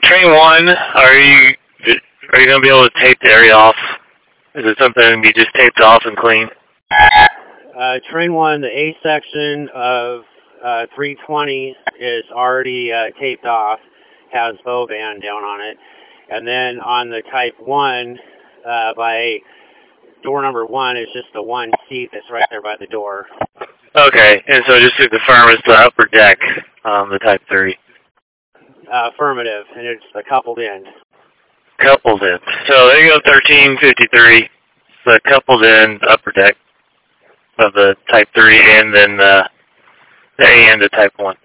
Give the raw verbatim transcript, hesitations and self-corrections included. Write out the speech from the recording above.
train one, are you are you going to be able to tape the area off? Is it something you just taped off and clean? Uh, train one, the A section of uh, three twenty is already uh, taped off, has bow band down on it. And then on the type one, uh, by door number one is just the one seat that's right there by the door. Okay, and so just to confirm, it's the upper deck, um, the type three. Uh, affirmative, and it's the coupled end. Coupled in. So there you go, thirteen fifty-three. The coupled in upper deck of the type three, and then the, the A end of type one.